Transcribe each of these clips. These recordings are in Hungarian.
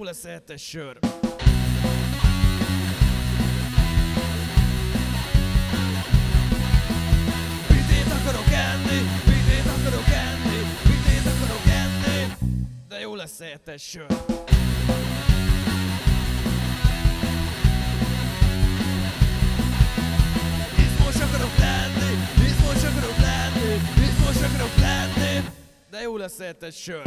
jó lesz hetes sör. Pitét akarok enni, pitét akarok enni, pitét akarok enni, de jó lesz hetes sör. Izmos akarok lenni, izmos akarok lenni, izmos akarok lenni, de jó lesz hetes sör.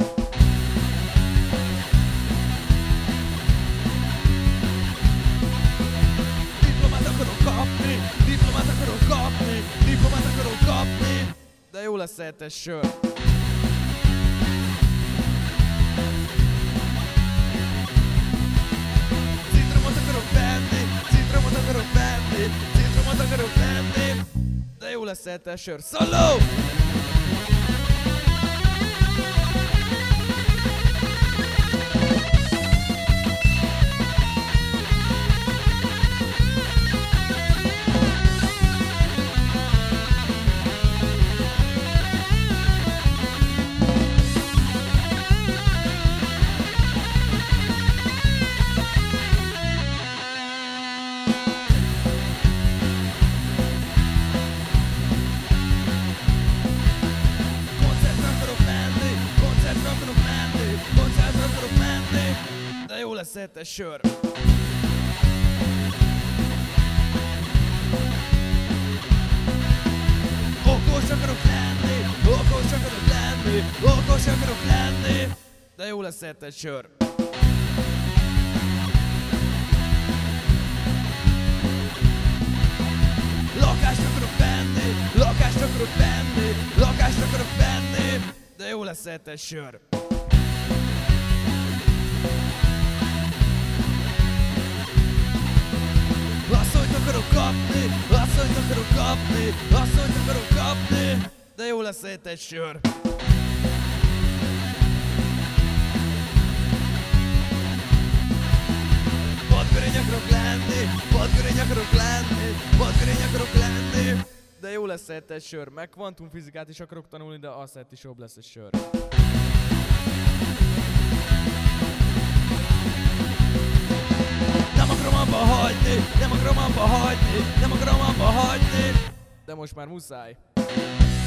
Diplomát akarok kapni, diplomát akarok kapni, diplomát akarok kapni, de jó lesz hetes sör. Citromot akarok venni, citromot akarok venni, citromot akarok venni, de jó lesz hetes sör. Szóló! De jó lesz hetes sör. Okos akarok lenni, okos akarok lenni, okos akarok lenni, de jó lesz hetes sör. Lakást akarok venni, lakást akarok venni, lakást akarok venni, de jó lesz hetes sör. Asszonyt akarok kapni, asszonyt akarok kapni, asszonyt akarok kapni, de jó lesz hetes sör. Vadgörény akarok lenni, vadgörény akarok lenni, vadgörény akarok lenni, de jó lesz hetes sör. Meg kvantumfizikát is akarok tanulni, de azt is jobb lesz egy sör. Nem akarom abba hagyni, nem akarom abba hagyni, nem akarom abba hagyni, de most már muszáj.